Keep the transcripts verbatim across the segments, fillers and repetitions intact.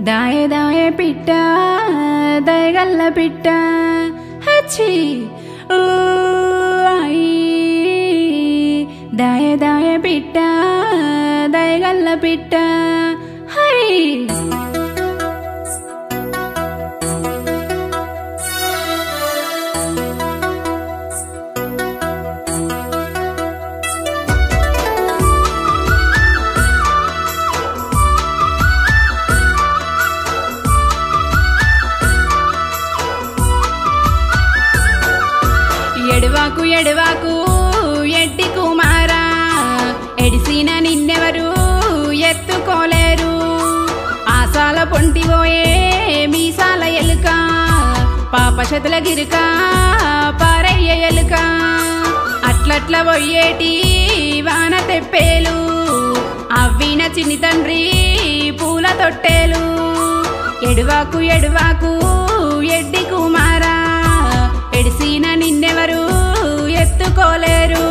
దాయే దాయే పిట్ట దయగల్ల పిట్ట హచ్చి ఊ ఐ దాయే దాయే పిట్ట దయగల్ల పిట్ట హై ఎడవాకు ఎడవాకు ఎడ్డి కుమారా ఎడిసిన నిన్నెవరు ఎత్తుకోలేరు ఆసాల పొంటిపోయే మీసాల ఎలుక పాపశతుల గిరుక పారయ్య ఎలుక అట్లట్ల పోయేటి వాన తెప్పేలు అవ్విన చిన్ని తండ్రి పూల తొట్టేలు ఎడవాకు ఎడవాకు ఎడ్డి కుమారా ఎడిసిన నిన్నెవరు ఎత్తుకోలేరు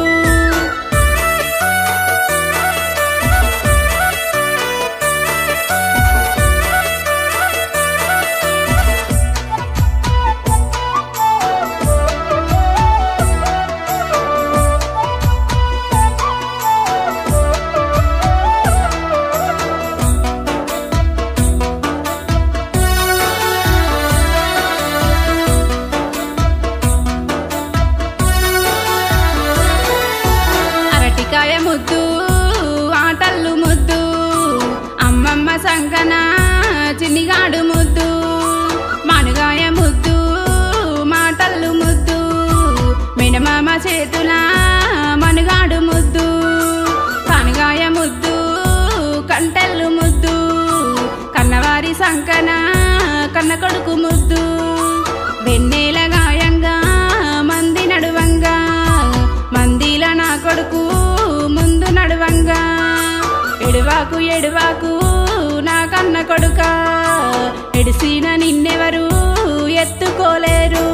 కాయ ముద్దు ఆటల్లు ముద్దు అమ్మమ్మ సంకన చిన్నిగాడు ముద్దు మనుగాయ ముద్దు మాటల్లు ముద్దు మినమామ చేతుల మనుగాడు ముద్దు కనుగాయ ముద్దు కంటెల్లు ముద్దు కన్నవారి సంకన కన్న కొడుకు ముద్దు వెన్నెల గాయంగా మంది నడువంగా మందిల నా కొడుకు ముందు నడువంగా ఎడవాకు ఎడవాకు నా కన్న కొడుక ఎడిసిన నిన్నెవరు ఎత్తుకోలేరు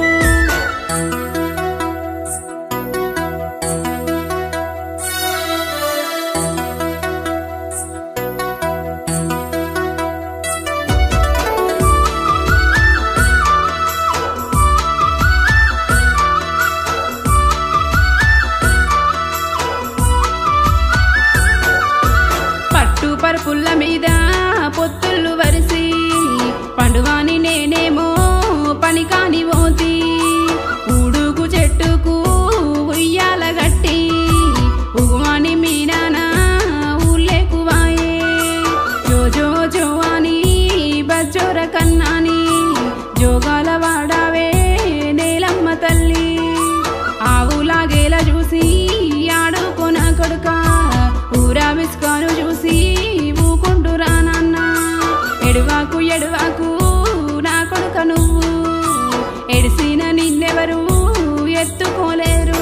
పరుపుల్ల మీద పొత్తుళ్ళు వరిసి పండువాని నేనేమో పని కాని పోతి ఊడుకు చెట్టుకు ఉయ్యాల గట్టి ఉగువాని మీనానా ఊళ్ళేకు వాయే జో జో జో అని బజ్జోర కన్నాని జోగాల వాడావే నేలమ్మ తల్లి ఆవులాగేల చూసి ఆడుకోన కొడుక ఊరా విసుకాను చూసి ఊకుంటురా నాన్న ఎడవాకు ఎడవాకు నా కొడుక నువ్వు ఎడిసిన నిన్నెవరు ఎత్తుకోలేరు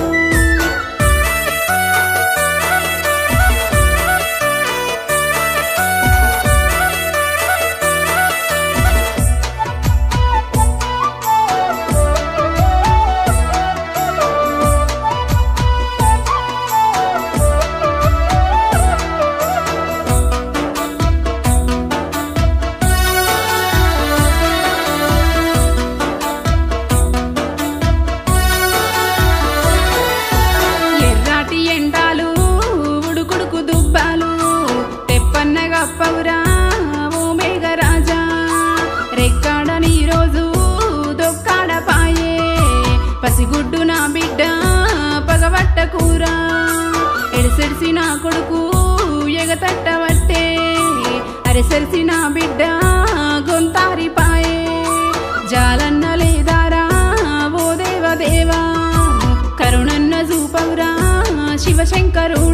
పౌరా ఓ మేఘరాజా రెక్కాడని రోజు దొక్కాడ పాయే పసిగుడ్డు నా బిడ్డ పగబట్ట కూర ఎడిసెడిసి నా కొడుకు ఎగతట్టవట్టే అరెసెడిసి నా బిడ్డ గొంతారి పాయే జాలన్న లేదారా ఓ దేవదేవా కరుణన్న చూపవురా శివశంకరు